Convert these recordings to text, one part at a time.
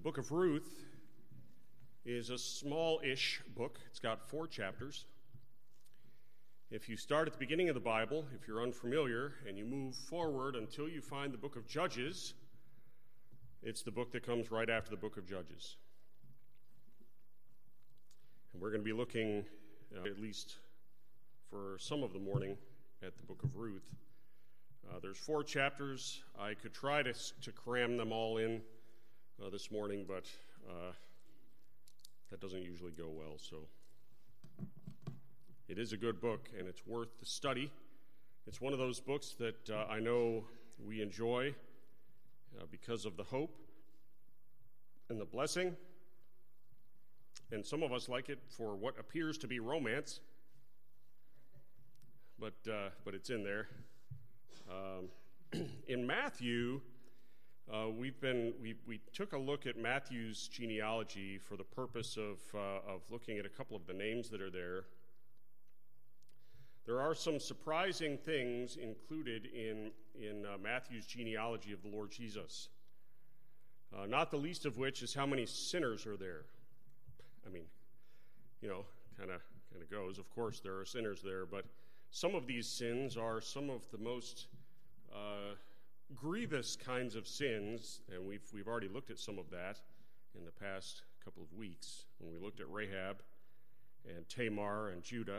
book of Ruth is a small-ish book. It's got 4 chapters. If you start at the beginning of the Bible, if you're unfamiliar, and you move forward until you find the book of Judges, it's the book that comes right after the book of Judges. And we're going to be looking, at least for some of the morning, at the book of Ruth. There's 4 chapters. I could try to cram them all in this morning, but that doesn't usually go well. So it is a good book, and it's worth the study. It's one of those books that I know we enjoy because of the hope and the blessing, and some of us like it for what appears to be romance, but it's in there. In Matthew, we took a look at Matthew's genealogy for the purpose of looking at a couple of the names that are there. There are some surprising things included in Matthew's genealogy of the Lord Jesus. Not the least of which is how many sinners are there. I mean, kind of goes. Of course, there are sinners there, but some of these sins are some of the most grievous kinds of sins, and we've already looked at some of that in the past couple of weeks when we looked at Rahab and Tamar and Judah.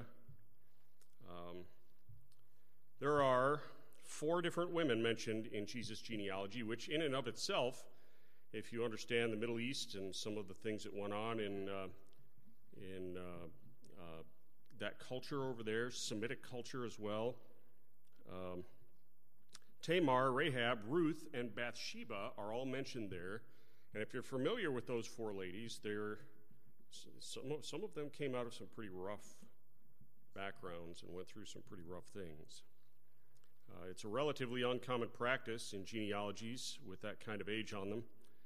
There are 4 different women mentioned in Jesus' genealogy, which in and of itself, if you understand the Middle East and some of the things that went on in that culture over there, Semitic culture as well. Tamar, Rahab, Ruth, and Bathsheba are all mentioned there. And if you're familiar with those 4 ladies, some of them came out of some pretty rough backgrounds and went through some pretty rough things. It's a relatively uncommon practice in genealogies with that kind of age on them.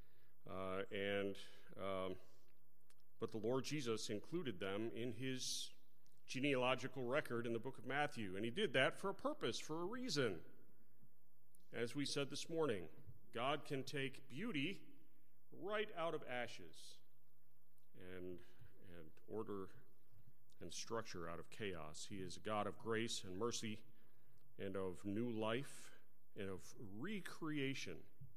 But the Lord Jesus included them in his genealogical record in the book of Matthew. And he did that for a purpose, for a reason. As we said this morning, God can take beauty right out of ashes and order and structure out of chaos. He is a God of grace and mercy and of new life and of recreation.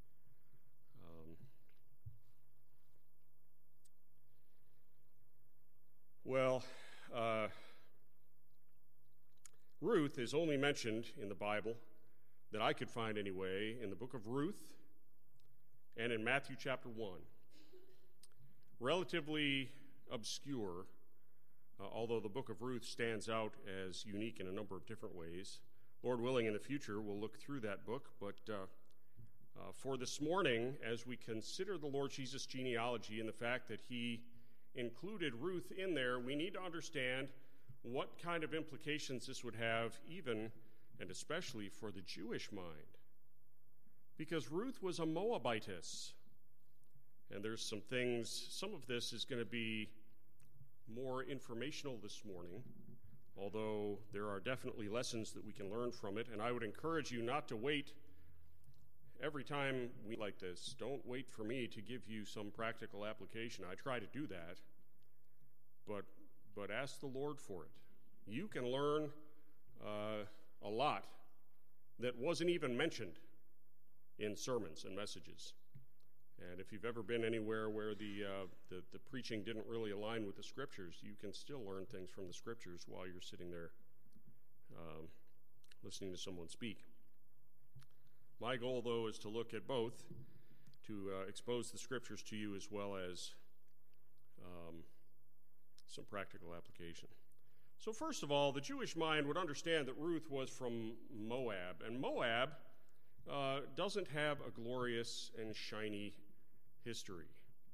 Ruth is only mentioned in the Bible, that I could find anyway, in the book of Ruth and in Matthew chapter 1. Relatively obscure, although the book of Ruth stands out as unique in a number of different ways. Lord willing, in the future, we'll look through that book, but for this morning, as we consider the Lord Jesus' genealogy and the fact that he included Ruth in there, we need to understand what kind of implications this would have even and especially for the Jewish mind. Because Ruth was a Moabitess. And there's some of this is going to be more informational this morning, although there are definitely lessons that we can learn from it. And I would encourage you not to wait every time we like this. Don't wait for me to give you some practical application. I try to do that, but ask the Lord for it. You can learn a lot that wasn't even mentioned in sermons and messages. And if you've ever been anywhere where the preaching didn't really align with the Scriptures, you can still learn things from the Scriptures while you're sitting there listening to someone speak. My goal, though, is to look at both, to expose the Scriptures to you as well as some practical application. So first of all, the Jewish mind would understand that Ruth was from Moab, and Moab doesn't have a glorious and shiny history.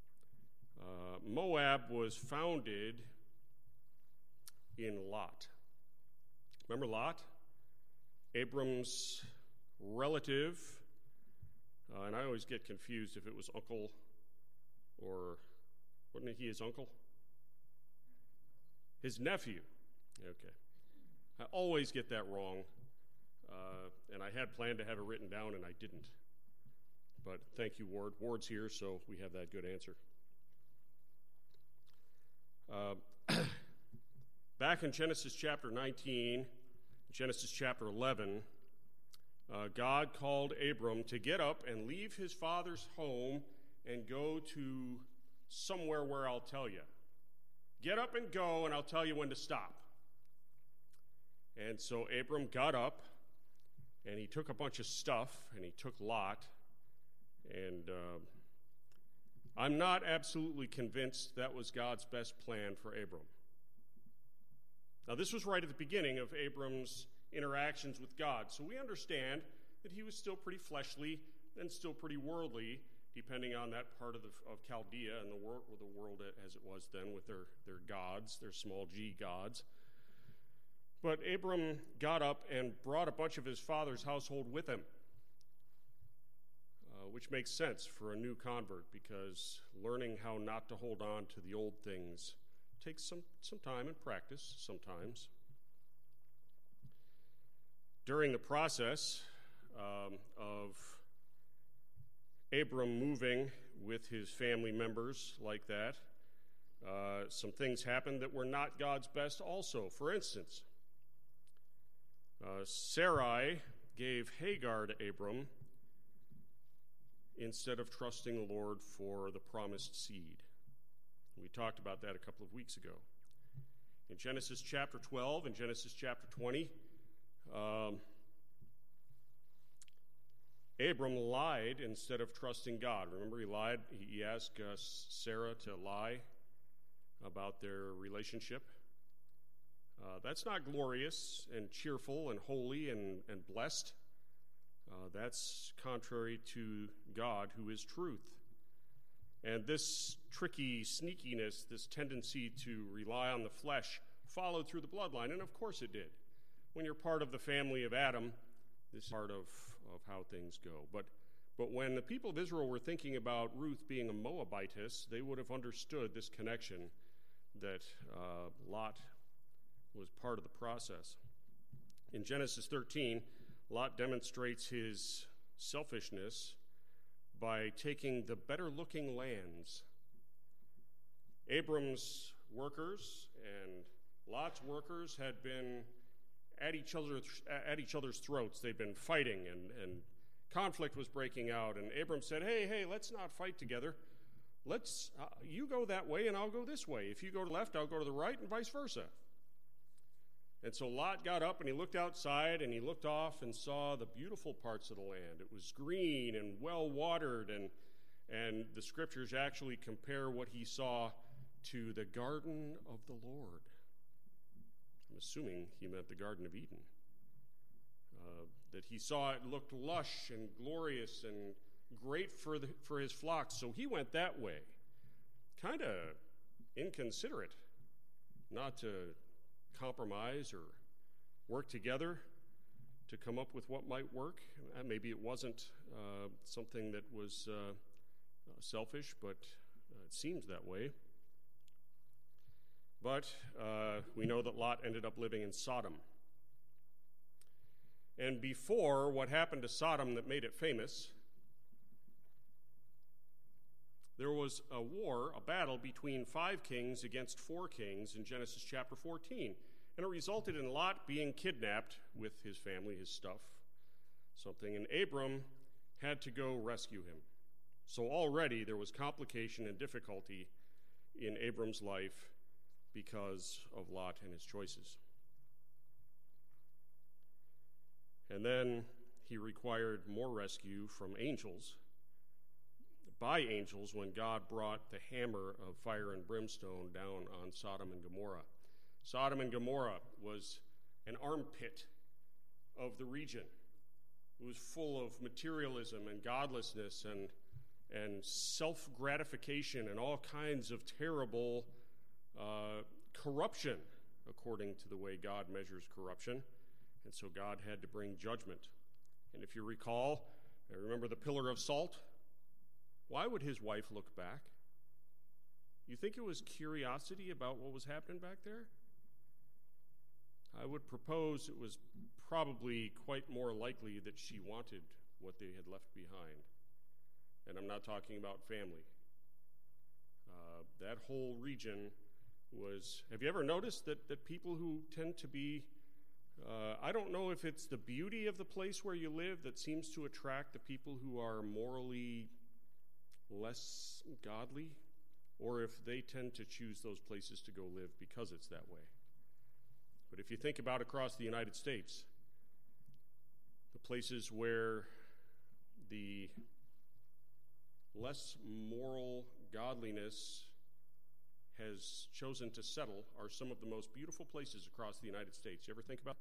Moab was founded in Lot. Remember Lot? Abram's relative, and I always get confused if it was uncle or, wasn't he his uncle? His nephew. Okay. I always get that wrong, and I had planned to have it written down, and I didn't. But thank you, Ward. Ward's here, so we have that good answer. Back in Genesis chapter 19, Genesis chapter 11, God called Abram to get up and leave his father's home and go to somewhere where I'll tell you. Get up and go, and I'll tell you when to stop. And so Abram got up, and he took a bunch of stuff, and he took Lot. And I'm not absolutely convinced that was God's best plan for Abram. Now, this was right at the beginning of Abram's interactions with God, so we understand that he was still pretty fleshly and still pretty worldly, depending on that part of Chaldea and the world as it was then with their gods, their small g gods. But Abram got up and brought a bunch of his father's household with him, which makes sense for a new convert, because learning how not to hold on to the old things takes some time and practice sometimes. During the process of Abram moving with his family members like that, some things happened that were not God's best also. For instance, Sarai gave Hagar to Abram instead of trusting the Lord for the promised seed. We talked about that a couple of weeks ago. In Genesis chapter 12 and Genesis chapter 20, Abram lied instead of trusting God. Remember, he lied. He asked Sarah to lie about their relationship. That's not glorious and cheerful and holy and blessed. That's contrary to God, who is truth. And this tricky sneakiness, this tendency to rely on the flesh, followed through the bloodline, and of course it did. When you're part of the family of Adam, this is part of how things go. But when the people of Israel were thinking about Ruth being a Moabitess, they would have understood this connection that Lot was part of the process. In Genesis 13, Lot demonstrates his selfishness by taking the better-looking lands. Abram's workers and Lot's workers had been at each other's throats. They'd been fighting, and conflict was breaking out. And Abram said, hey, let's not fight together. You go that way, and I'll go this way. If you go to the left, I'll go to the right, and vice versa. And so Lot got up, and he looked outside, and he looked off and saw the beautiful parts of the land. It was green and well-watered, and the scriptures actually compare what he saw to the garden of the Lord. I'm assuming he meant the Garden of Eden. That he saw it looked lush and glorious and great for his flocks, so he went that way. Kind of inconsiderate not to compromise or work together to come up with what might work. Maybe it wasn't something that was selfish, but it seems that way. But we know that Lot ended up living in Sodom. And before what happened to Sodom that made it famous, there was a war, a battle between 5 kings against 4 kings in Genesis chapter 14. And it resulted in Lot being kidnapped with his family, his stuff, something. And Abram had to go rescue him. So already there was complication and difficulty in Abram's life because of Lot and his choices. And then he required more rescue from angels, by angels, when God brought the hammer of fire and brimstone down on Sodom and Gomorrah. Sodom and Gomorrah was an armpit of the region. It was full of materialism and godlessness and self-gratification and all kinds of terrible corruption, according to the way God measures corruption. And so God had to bring judgment. And if you recall, remember the pillar of salt? Why would his wife look back? You think it was curiosity about what was happening back there? I would propose it was probably quite more likely that she wanted what they had left behind. and I'm not talking about family. That whole region was, have you ever noticed that people who tend to be, I don't know if it's the beauty of the place where you live that seems to attract the people who are morally less godly, or if they tend to choose those places to go live because it's that way. But if you think about across the United States, the places where the less moral godliness has chosen to settle are some of the most beautiful places across the United States. You ever think about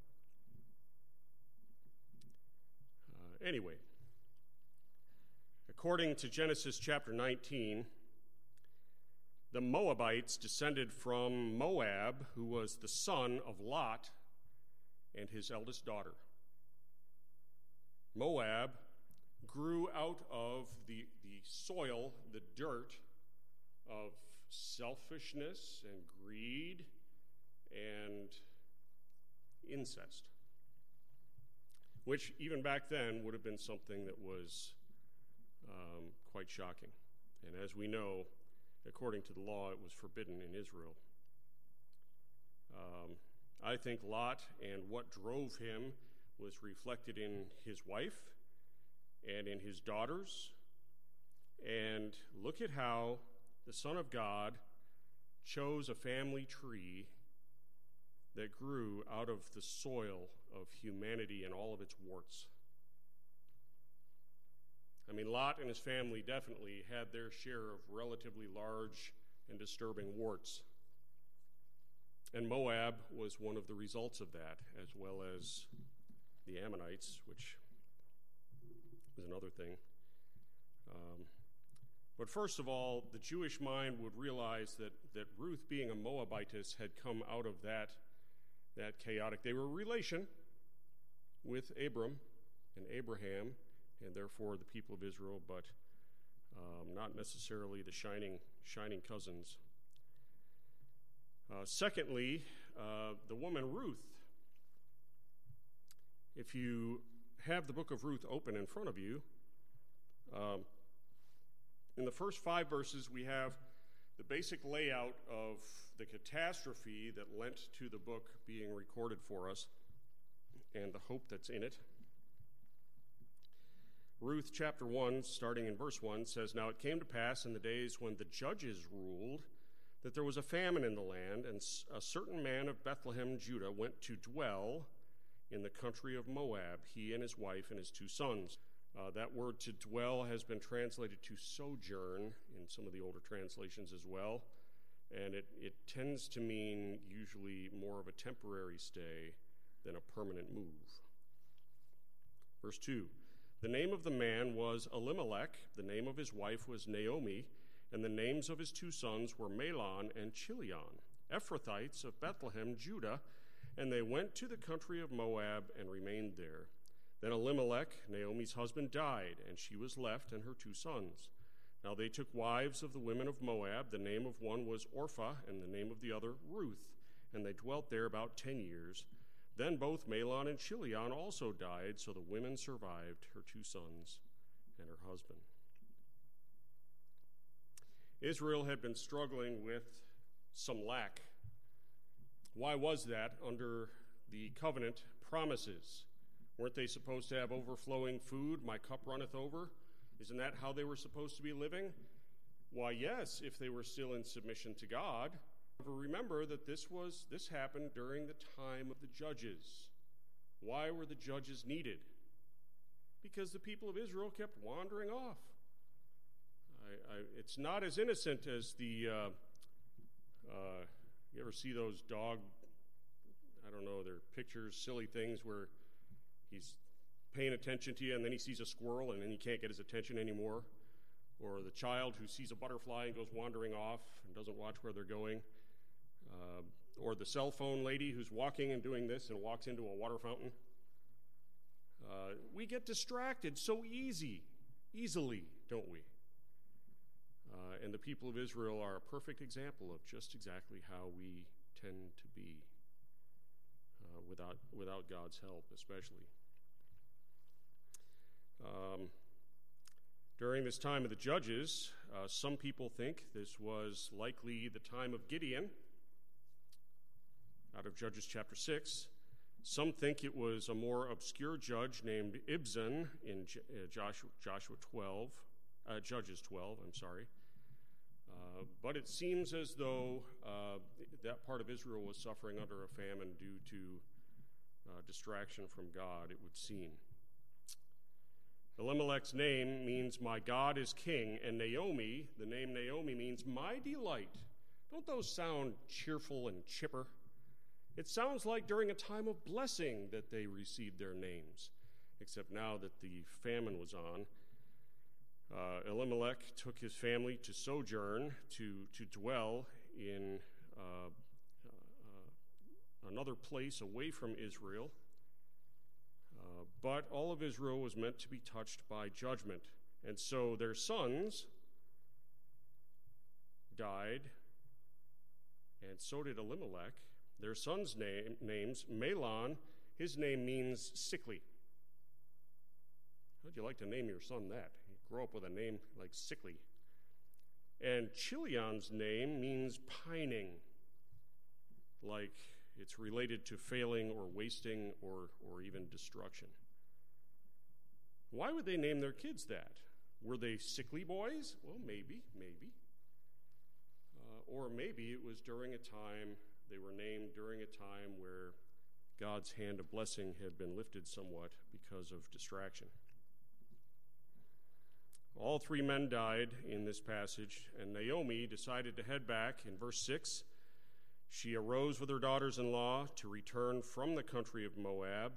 it? Anyway, according to Genesis chapter 19, the Moabites descended from Moab, who was the son of Lot and his eldest daughter. Moab grew out of the soil, the dirt of selfishness and greed and incest, which even back then would have been something that was quite shocking. And as we know, according to the law, it was forbidden in Israel. I think Lot and what drove him was reflected in his wife and in his daughters. And look at how the Son of God chose a family tree that grew out of the soil of humanity and all of its warts. I mean, Lot and his family definitely had their share of relatively large and disturbing warts. And Moab was one of the results of that, as well as the Ammonites, which is another thing. But first of all, the Jewish mind would realize that Ruth, being a Moabitess, had come out of that chaotic. They were a relation with Abram and Abraham, and therefore the people of Israel, but not necessarily the shining cousins. Secondly, the woman Ruth. If you have the book of Ruth open in front of you, in the first 5 verses, we have the basic layout of the catastrophe that lent to the book being recorded for us and the hope that's in it. Ruth chapter 1, starting in verse 1, says, "Now it came to pass in the days when the judges ruled that there was a famine in the land, and a certain man of Bethlehem, Judah, went to dwell in the country of Moab, he and his wife and his 2 sons. That word to dwell has been translated to sojourn in some of the older translations as well, and it tends to mean usually more of a temporary stay than a permanent move. Verse 2, "The name of the man was Elimelech, the name of his wife was Naomi, and the names of his 2 sons were Mahlon and Chilion, Ephrathites of Bethlehem, Judah, and they went to the country of Moab and remained there. Then Elimelech, Naomi's husband, died, and she was left and her 2 sons. Now they took wives of the women of Moab. The name of one was Orpah, and the name of the other Ruth, and they dwelt there about 10 years. Then both Mahlon and Chilion also died, so the women survived her 2 sons and her husband." Israel had been struggling with some lack. Why was that? Under the covenant promises, weren't they supposed to have overflowing food? My cup runneth over. Isn't that how they were supposed to be living? Why, yes, if they were still in submission to God. However, remember that this happened during the time of the judges. Why were the judges needed? Because the people of Israel kept wandering off. It's not as innocent as the, you ever see those dog, I don't know, they're pictures, silly things where he's paying attention to you and then he sees a squirrel and then he can't get his attention anymore. Or the child who sees a butterfly and goes wandering off and doesn't watch where they're going. Or the cell phone lady who's walking and doing this and walks into a water fountain. We get distracted so easily, don't we? And the people of Israel are a perfect example of just exactly how we tend to be without God's help, especially. During this time of the Judges, some people think this was likely the time of Gideon, out of Judges chapter 6. Some think it was a more obscure judge named Ibzan in Judges 12. But it seems as though that part of Israel was suffering under a famine due to distraction from God, it would seem. Elimelech's name means my God is king, and Naomi, the name Naomi, means my delight. Don't those sound cheerful and chipper? It sounds like during a time of blessing that they received their names, except now that the famine was on. Elimelech took his family to sojourn, to dwell in another place away from Israel. But all of Israel was meant to be touched by judgment. And so their sons died, and so did Elimelech. Their sons' names, Mahlon, his name means sickly. How'd you like to name your son that? You grow up with a name like sickly. And Chilion's name means pining, like it's related to failing or wasting or even destruction. Why would they name their kids that? Were they sickly boys? Well, maybe. Or maybe it was during a time, they were named during a time where God's hand of blessing had been lifted somewhat because of distraction. All three men died in this passage, and Naomi decided to head back. In verse 6, she arose with her daughters-in-law to return from the country of Moab,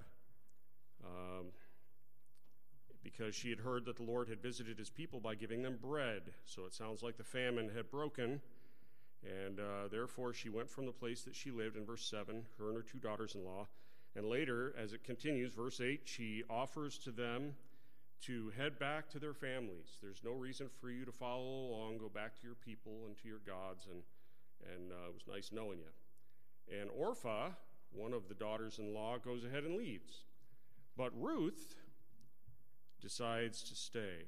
because she had heard that the Lord had visited his people by giving them bread. So it sounds like the famine had broken, and therefore she went from the place that she lived, in verse 7, her and her two daughters-in-law. And later, as it continues, verse 8, she offers to them to head back to their families. There's no reason for you to follow along. Go back to your people and to your gods, and it was nice knowing you. And Orpah, one of the daughters-in-law, goes ahead and leaves. But Ruth decides to stay.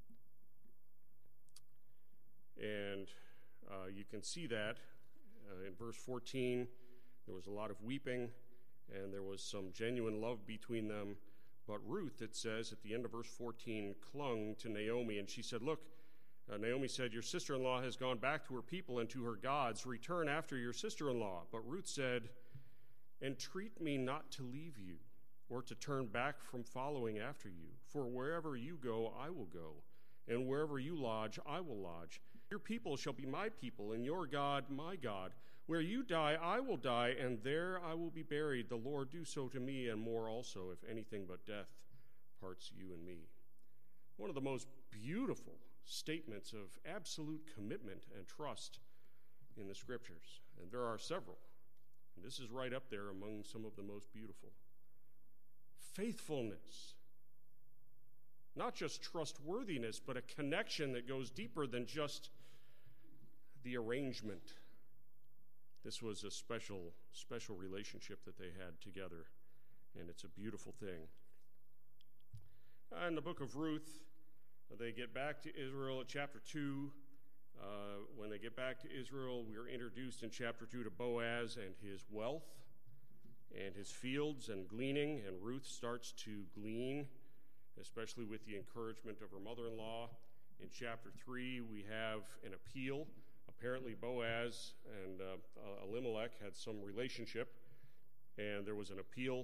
And you can see that in verse 14. There was a lot of weeping, and there was some genuine love between them. But Ruth, it says at the end of verse 14, clung to Naomi, and she said, look, Naomi said, your sister-in-law has gone back to her people and to her gods. Return after your sister-in-law. But Ruth said, entreat me not to leave you, or to turn back from following after you. For wherever you go, I will go, and wherever you lodge, I will lodge. Your people shall be my people, and your God my God. Where you die, I will die, and there I will be buried. The Lord do so to me, and more also, if anything but death parts you and me. One of the most beautiful statements of absolute commitment and trust in the Scriptures. And there are several. And this is right up there among some of the most beautiful. Faithfulness. Not just trustworthiness, but a connection that goes deeper than just the arrangement. This was a special relationship that they had together, and it's a beautiful thing. In the book of Ruth, they get back to Israel at chapter 2. When they get back to Israel, we are introduced in chapter 2 to Boaz and his wealth and his fields and gleaning, and Ruth starts to glean, especially with the encouragement of her mother-in-law. In chapter 3, we have an appeal. Apparently Boaz and Elimelech had some relationship, and there was an appeal.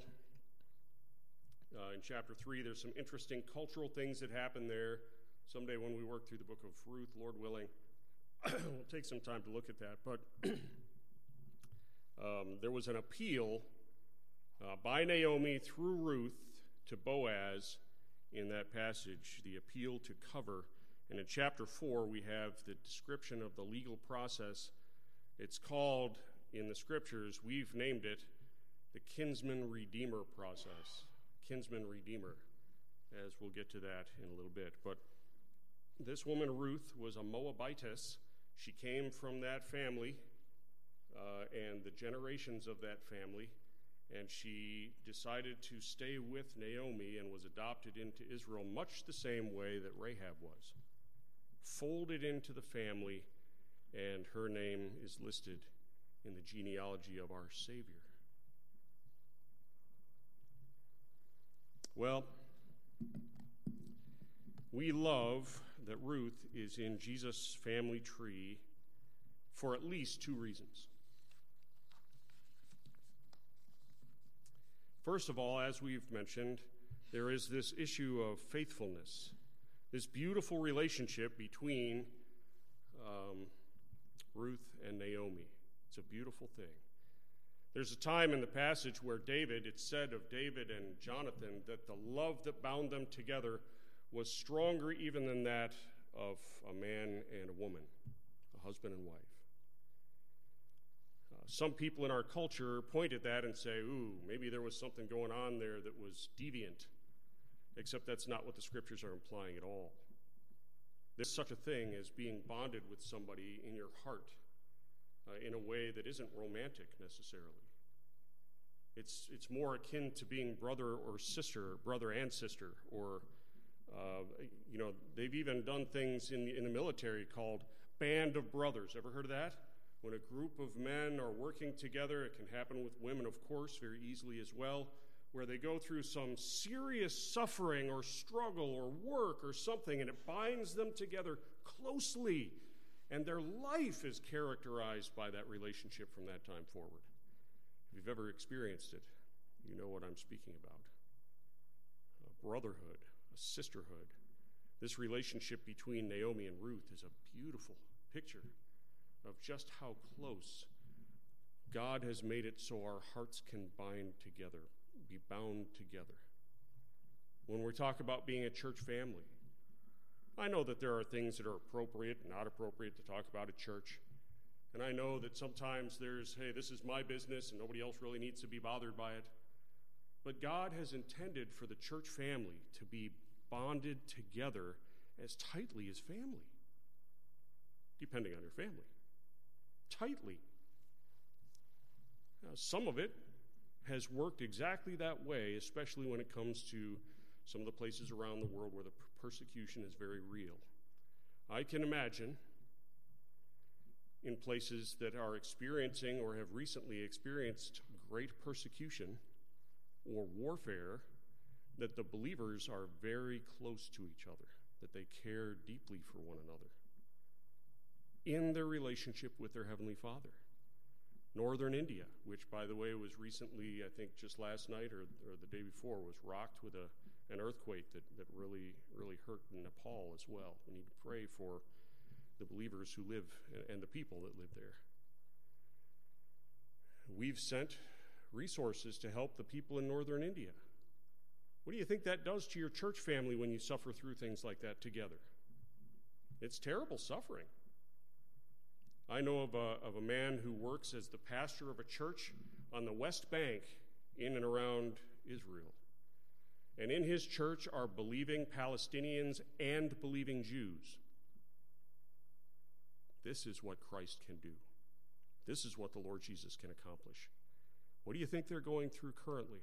In chapter 3, there's some interesting cultural things that happen there. Someday when we work through the book of Ruth, Lord willing, we'll take some time to look at that. But there was an appeal by Naomi through Ruth to Boaz in that passage, the appeal to cover. And in chapter 4, we have the description of the legal process. It's called, in the Scriptures, we've named it, the kinsman-redeemer process. Kinsman-redeemer, as we'll get to that in a little bit. But this woman, Ruth, was a Moabitess. She came from that family and the generations of that family. and she decided to stay with Naomi and was adopted into Israel much the same way that Rahab was. Folded into the family, and her name is listed in the genealogy of our Savior. Well, we love that Ruth is in Jesus' family tree for at least two reasons. First of all, as we've mentioned, there is this issue of faithfulness, this beautiful relationship between Ruth and Naomi. It's a beautiful thing. There's a time in the passage where it's said of David and Jonathan that the love that bound them together was stronger even than that of a man and a woman, a husband and wife. Some people in our culture point at that and say, maybe there was something going on there that was deviant, except that's not what the scriptures are implying at all. There's such a thing as being bonded with somebody in your heart in a way that isn't romantic necessarily. It's more akin to being brother or sister, brother and sister, or they've even done things in the military called band of brothers. Ever heard of that? When a group of men are working together, it can happen with women, of course, very easily as well, where they go through some serious suffering or struggle or work or something, and it binds them together closely, and their life is characterized by that relationship from that time forward. If you've ever experienced it, you know what I'm speaking about. A brotherhood, a sisterhood. This relationship between Naomi and Ruth is a beautiful picture of just how close God has made it so our hearts can bind together, be bound together. When we talk about being a church family, I know that there are things that are appropriate and not appropriate to talk about at church. And I know that sometimes there's, hey, this is my business and nobody else really needs to be bothered by it. But God has intended for the church family to be bonded together as tightly as family, depending on your family. Tightly. Now, some of it has worked exactly that way, especially when it comes to some of the places around the world where the persecution is very real. I can imagine in places that are experiencing or have recently experienced great persecution or warfare that the believers are very close to each other, that they care deeply for one another in their relationship with their Heavenly Father. Northern India, which, by the way, was recently, I think just last night or the day before, was rocked with an earthquake that really, really hurt Nepal as well. We need to pray for the believers who live and the people that live there. We've sent resources to help the people in Northern India. What do you think that does to your church family when you suffer through things like that together? It's terrible suffering. I know of a man who works as the pastor of a church on the West Bank in and around Israel. And in his church are believing Palestinians and believing Jews. This is what Christ can do. This is what the Lord Jesus can accomplish. What do you think they're going through currently?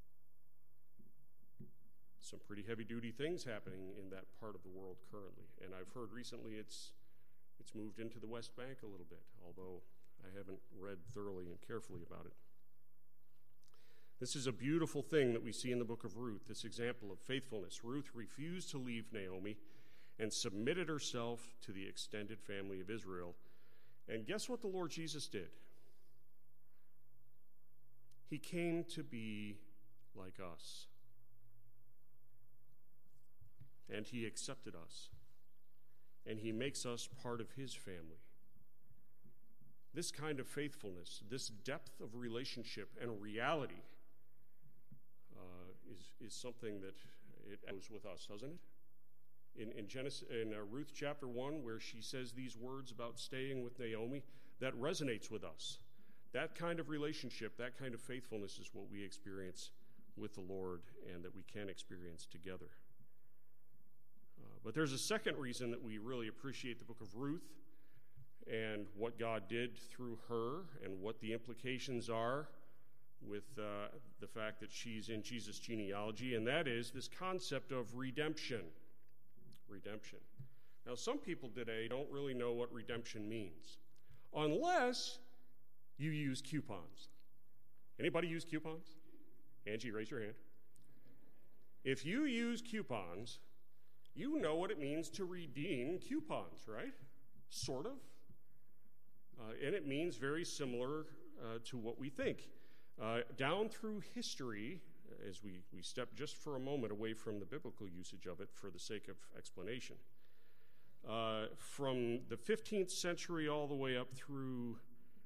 Some pretty heavy-duty things happening in that part of the world currently. And I've heard recently it's moved into the West Bank a little bit, although I haven't read thoroughly and carefully about it. This is a beautiful thing that we see in the book of Ruth, this example of faithfulness. Ruth refused to leave Naomi and submitted herself to the extended family of Israel. And guess what the Lord Jesus did? He came to be like us. And he accepted us. And he makes us part of his family. This kind of faithfulness, this depth of relationship and reality is something that it goes with us, doesn't it? In Ruth chapter 1, where she says these words about staying with Naomi, that resonates with us. That kind of relationship, that kind of faithfulness is what we experience with the Lord and that we can experience together. But there's a second reason that we really appreciate the book of Ruth and what God did through her and what the implications are with the fact that she's in Jesus' genealogy, and that is this concept of redemption. Redemption. Now, some people today don't really know what redemption means, unless you use coupons. Anybody use coupons? Angie, raise your hand. If you use coupons, you know what it means to redeem coupons, right? Sort of. And it means very similar to what we think. Down through history, as we step just for a moment away from the biblical usage of it for the sake of explanation, from the 15th century all the way up through,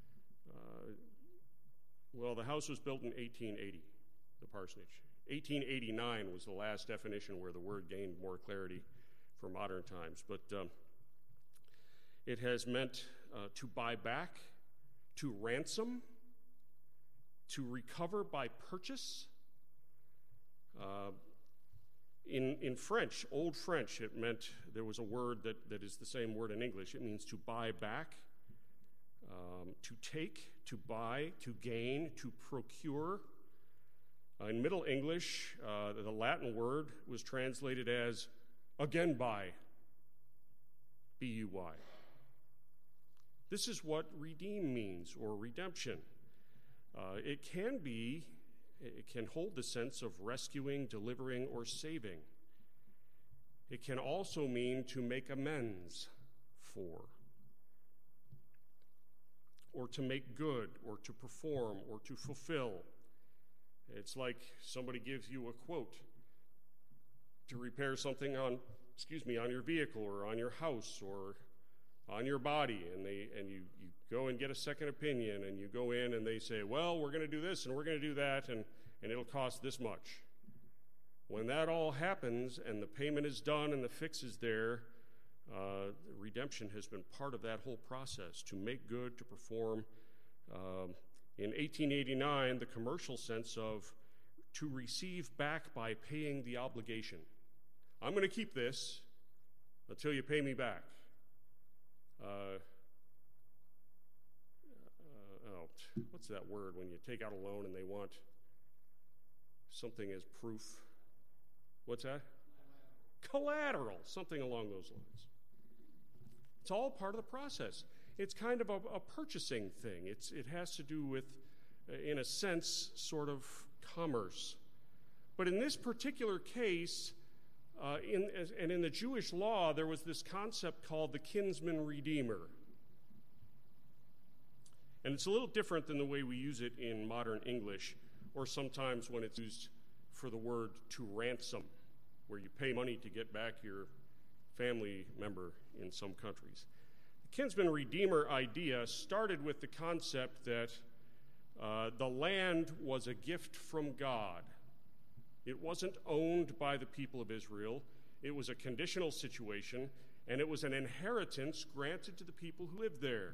the house was built in 1880, the parsonage. 1889 was the last definition where the word gained more clarity for modern times. But it has meant to buy back, to ransom, to recover by purchase. In French, Old French, it meant there was a word that is the same word in English. It means to buy back, to take, to buy, to gain, to procure. In Middle English, the Latin word was translated as again buy, B-U-Y. This is what redeem means, or redemption. It can hold the sense of rescuing, delivering, or saving. It can also mean to make amends for, or to make good, or to perform, or to fulfill. It's like somebody gives you a quote to repair something on your vehicle, or on your house, or on your body, and you go and get a second opinion, and you go in and they say, well, we're going to do this and we're going to do that, and it'll cost this much. When that all happens and the payment is done and the fix is there, redemption has been part of that whole process, to make good, to perform. In 1889, the commercial sense of to receive back by paying the obligation. I'm going to keep this until you pay me back. What's that word when you take out a loan and they want something as proof? What's that? Collateral, something along those lines. It's all part of the process. It's kind of a purchasing thing. It has to do with, in a sense, sort of commerce. But in this particular case, in the Jewish law, there was this concept called the kinsman redeemer. And it's a little different than the way we use it in modern English, or sometimes when it's used for the word to ransom, where you pay money to get back your family member in some countries. The kinsman redeemer idea started with the concept that the land was a gift from God. It wasn't owned by the people of Israel. It was a conditional situation, and it was an inheritance granted to the people who lived there.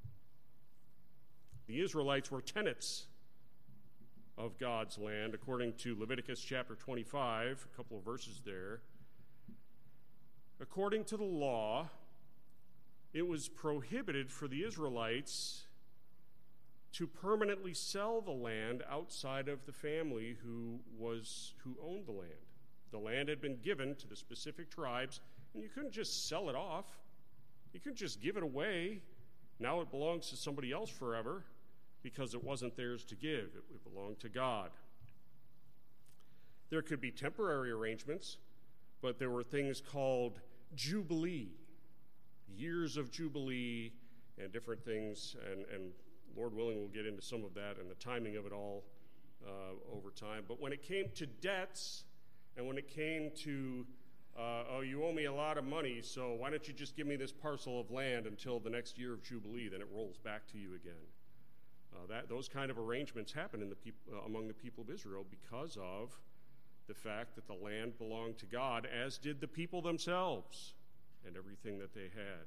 The Israelites were tenants of God's land, according to Leviticus chapter 25, a couple of verses there. According to the law, it was prohibited for the Israelites to permanently sell the land outside of the family who owned the land. The land had been given to the specific tribes, and you couldn't just sell it off. You couldn't just give it away. Now it belongs to somebody else forever, because it wasn't theirs to give. It belonged to God. There could be temporary arrangements, but there were things called Jubilee, years of Jubilee, and different things, and Lord willing, we'll get into some of that and the timing of it all over time. But when it came to debts, and when it came to, you owe me a lot of money, so why don't you just give me this parcel of land until the next year of Jubilee, then it rolls back to you again. Those kind of arrangements happened among the people of Israel because of the fact that the land belonged to God, as did the people themselves and everything that they had.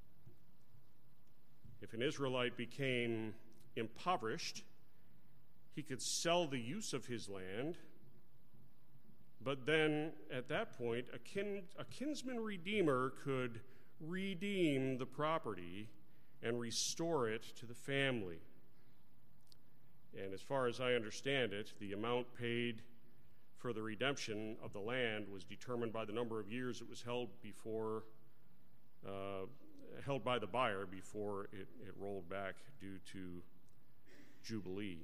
If an Israelite became impoverished, he could sell the use of his land, but then at that point, a kinsman redeemer could redeem the property and restore it to the family. And as far as I understand it, the amount paid for the redemption of the land was determined by the number of years it was held by the buyer before it rolled back due to Jubilee.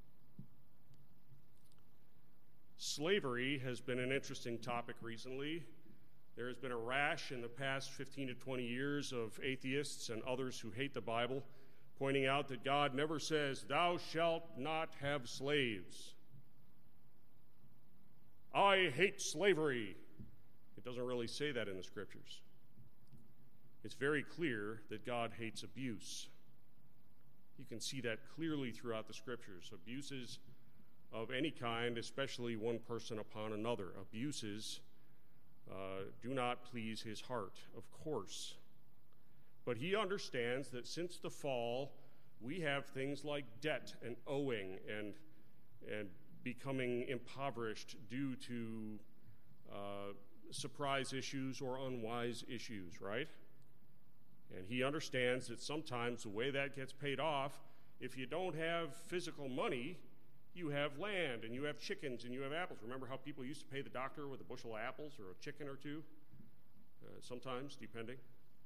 Slavery has been an interesting topic recently. There has been a rash in the past 15 to 20 years of atheists and others who hate the Bible, pointing out that God never says, "Thou shalt not have slaves." I hate slavery. It doesn't really say that in the scriptures. It's very clear that God hates abuse. You can see that clearly throughout the scriptures. Abuses of any kind, especially one person upon another. Abuses do not please his heart, of course. But he understands that since the fall, we have things like debt and owing and becoming impoverished due to surprise issues or unwise issues, right? And he understands that sometimes the way that gets paid off, if you don't have physical money, you have land and you have chickens and you have apples. Remember how people used to pay the doctor with a bushel of apples or a chicken or two? Sometimes, depending.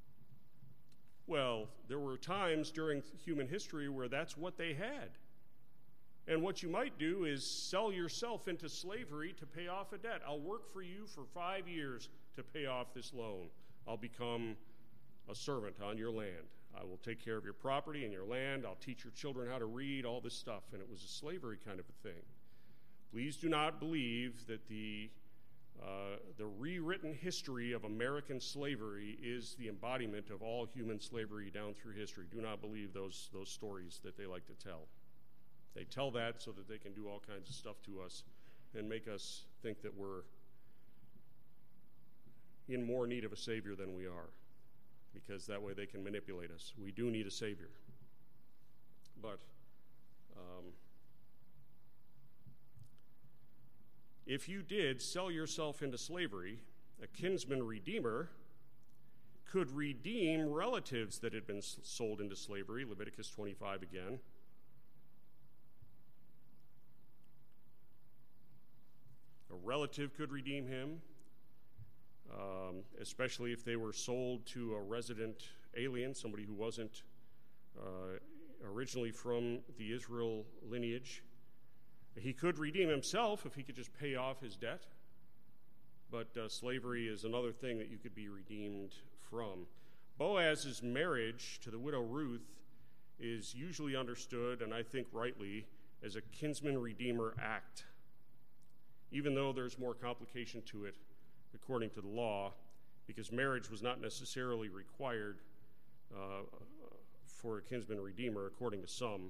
Well, there were times during human history where that's what they had. And what you might do is sell yourself into slavery to pay off a debt. I'll work for you for 5 years to pay off this loan. I'll become a servant on your land. I will take care of your property and your land. I'll teach your children how to read, all this stuff. And it was a slavery kind of a thing. Please do not believe that the rewritten history of American slavery is the embodiment of all human slavery down through history. Do not believe those stories that they like to tell. They tell that so that they can do all kinds of stuff to us and make us think that we're in more need of a Savior than we are, because that way they can manipulate us. We do need a Savior. But if you did sell yourself into slavery, a kinsman redeemer could redeem relatives that had been sold into slavery, Leviticus 25 again. A relative could redeem him, especially if they were sold to a resident alien, somebody who wasn't originally from the Israel lineage. He could redeem himself if he could just pay off his debt, but slavery is another thing that you could be redeemed from. Boaz's marriage to the widow Ruth is usually understood, and I think rightly, as a kinsman redeemer act, even though there's more complication to it according to the law, because marriage was not necessarily required for a kinsman redeemer, according to some.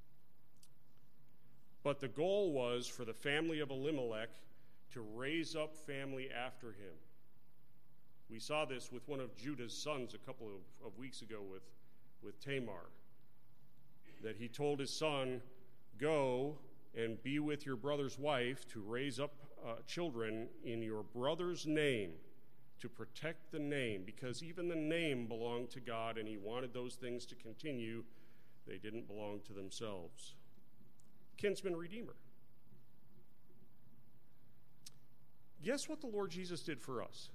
But the goal was for the family of Elimelech to raise up family after him. We saw this with one of Judah's sons a couple of weeks ago with Tamar, that he told his son, "Go and be with your brother's wife to raise up children in your brother's name, to protect the name," because even the name belonged to God, and he wanted those things to continue. They didn't belong to themselves. Kinsman redeemer. Guess what the Lord Jesus did for us?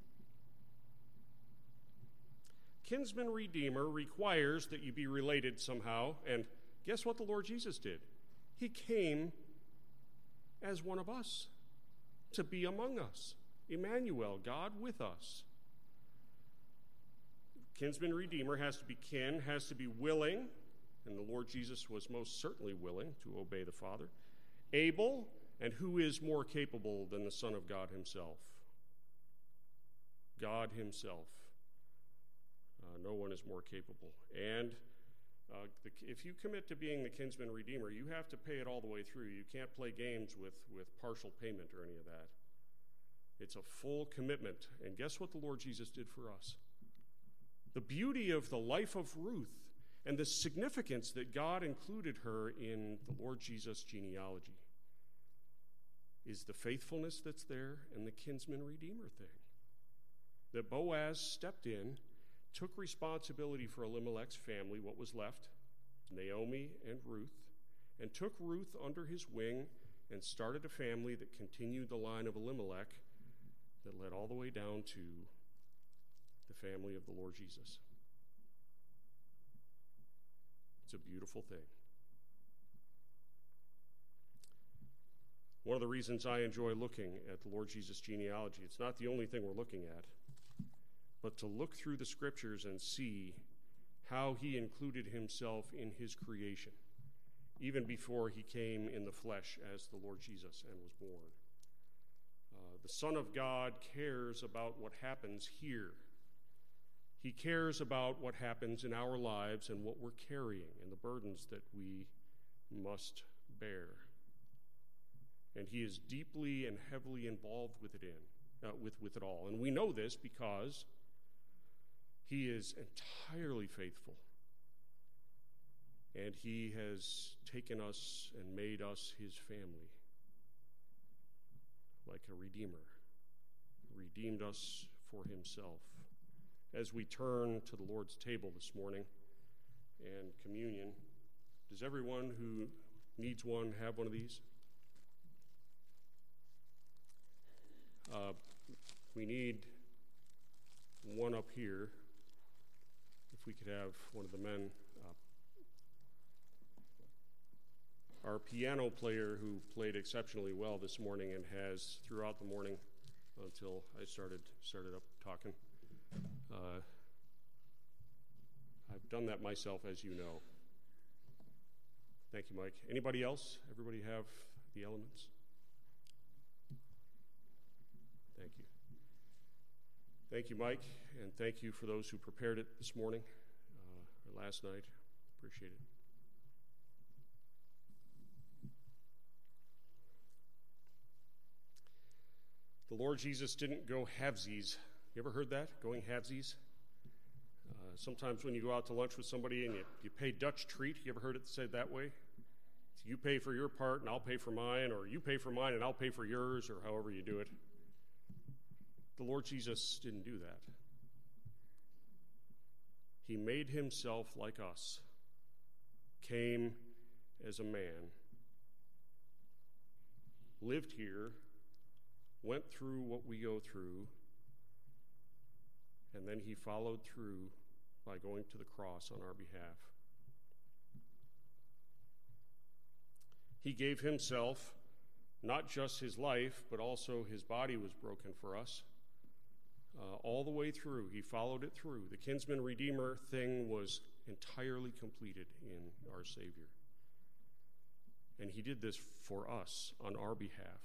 Kinsman redeemer requires that you be related somehow, and guess what the Lord Jesus did? He came as one of us to be among us. Emmanuel, God with us. Kinsman redeemer has to be kin, has to be willing, and the Lord Jesus was most certainly willing to obey the Father. Able, and who is more capable than the Son of God himself? God himself. No one is more capable. And if you commit to being the kinsman redeemer, you have to pay it all the way through. You can't play games with partial payment or any of that. It's a full commitment. And guess what the Lord Jesus did for us? The beauty of the life of Ruth and the significance that God included her in the Lord Jesus' genealogy is the faithfulness that's there and the kinsman redeemer thing. That Boaz stepped in, took responsibility for Elimelech's family, what was left, Naomi and Ruth, and took Ruth under his wing and started a family that continued the line of Elimelech that led all the way down to the family of the Lord Jesus. It's a beautiful thing. One of the reasons I enjoy looking at the Lord Jesus genealogy, it's not the only thing we're looking at, but to look through the scriptures and see how he included himself in his creation, even before he came in the flesh as the Lord Jesus and was born. The Son of God cares about what happens here. He cares about what happens in our lives and what we're carrying and the burdens that we must bear. And he is deeply and heavily involved with it all. And we know this because he is entirely faithful. And he has taken us and made us his family, like a redeemer, redeemed us for himself. As we turn to the Lord's table this morning and communion, does everyone who needs one have one of these? We need one up here. If we could have one of the men. Our piano player, who played exceptionally well this morning and has throughout the morning until I started up talking. I've done that myself, as you know. Thank you, Mike. Anybody else? Everybody have the elements? Thank you. Thank you, Mike, and thank you for those who prepared it this morning or last night. Appreciate it. The Lord Jesus didn't go halvesies. You ever heard that? Going halvesies? Sometimes when you go out to lunch with somebody and you pay Dutch treat, you ever heard it said that way? So you pay for your part and I'll pay for mine, or you pay for mine and I'll pay for yours, or however you do it. The Lord Jesus didn't do that. He made himself like us, came as a man, lived here, went through what we go through, and then he followed through by going to the cross on our behalf. He gave himself, not just his life, but also his body was broken for us. All the way through, he followed it through. The kinsman redeemer thing was entirely completed in our Savior. And he did this for us on our behalf.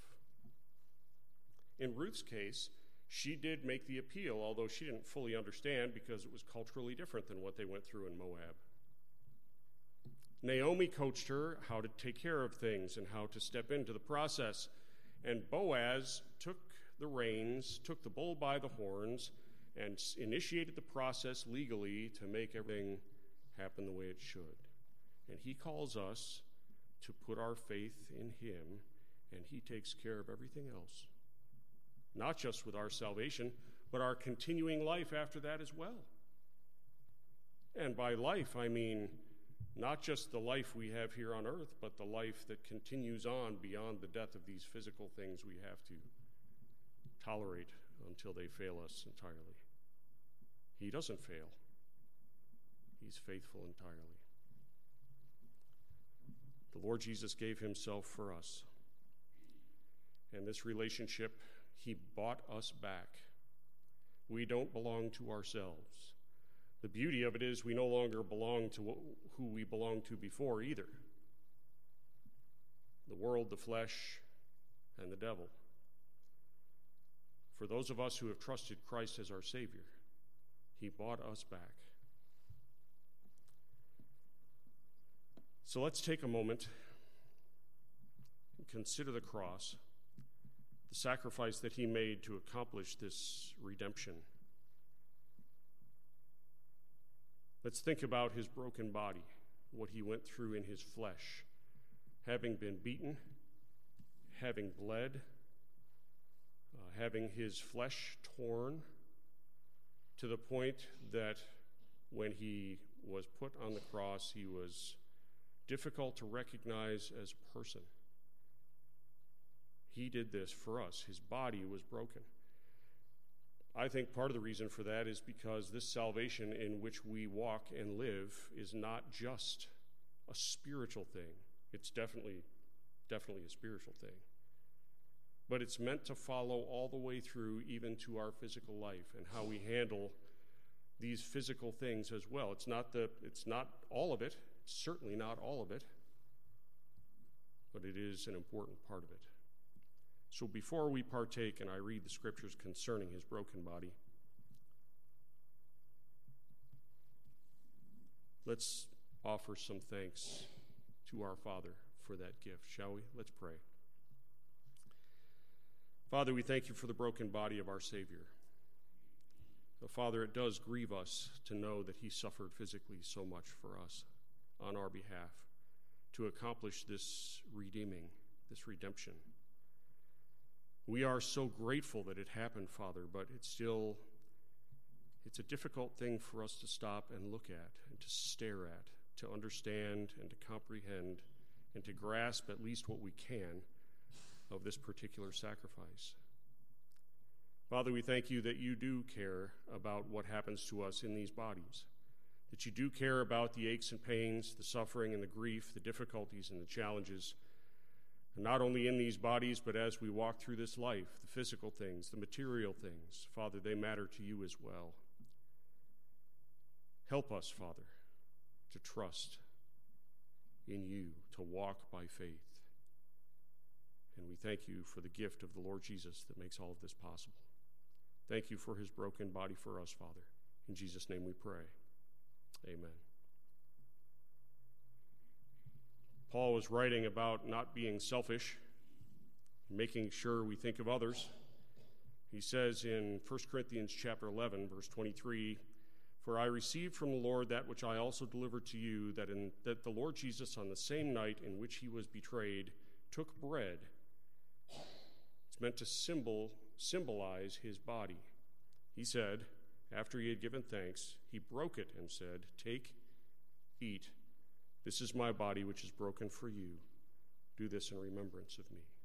In Ruth's case, she did make the appeal, although she didn't fully understand because it was culturally different than what they went through in Moab. Naomi coached her how to take care of things and how to step into the process. And Boaz took the reins, took the bull by the horns, and initiated the process legally to make everything happen the way it should. And he calls us to put our faith in him, and he takes care of everything else. Not just with our salvation, but our continuing life after that as well. And by life, I mean not just the life we have here on earth, but the life that continues on beyond the death of these physical things we have to tolerate until they fail us entirely. He doesn't fail. He's faithful entirely. The Lord Jesus gave himself for us. And this relationship, he bought us back. We don't belong to ourselves. The beauty of it is we no longer belong to who we belonged to before either. The world, the flesh, and the devil. For those of us who have trusted Christ as our Savior, he bought us back. So let's take a moment and consider the cross, the sacrifice that he made to accomplish this redemption. Let's think about his broken body, what he went through in his flesh, having been beaten, having bled, having his flesh torn, to the point that when he was put on the cross, he was difficult to recognize as a person. He did this for us. His body was broken. I think part of the reason for that is because this salvation in which we walk and live is not just a spiritual thing. It's definitely a spiritual thing. But it's meant to follow all the way through, even to our physical life and how we handle these physical things as well. It's not all of it. It's certainly not all of it. But it is an important part of it. So before we partake and I read the scriptures concerning his broken body, let's offer some thanks to our Father for that gift, shall we? Let's pray. Father, we thank you for the broken body of our Savior. Father, it does grieve us to know that he suffered physically so much for us on our behalf to accomplish this redeeming, this redemption. We are so grateful that it happened, Father, but it's a difficult thing for us to stop and look at and to stare at, to understand and to comprehend and to grasp at least what we can of this particular sacrifice. Father, we thank you that you do care about what happens to us in these bodies, that you do care about the aches and pains, the suffering and the grief, the difficulties and the challenges, and not only in these bodies, but as we walk through this life, the physical things, the material things, Father, they matter to you as well. Help us, Father, to trust in you, to walk by faith. And we thank you for the gift of the Lord Jesus that makes all of this possible. Thank you for his broken body for us, Father. In Jesus' name we pray. Amen. Paul was writing about not being selfish, making sure we think of others. He says in 1 Corinthians chapter 11, verse 23, "For I received from the Lord that which I also delivered to you, that the Lord Jesus, on the same night in which he was betrayed, took bread." It's meant to symbolize his body. He said, after he had given thanks, he broke it and said, "Take, eat. This is my body which is broken for you. Do this in remembrance of me."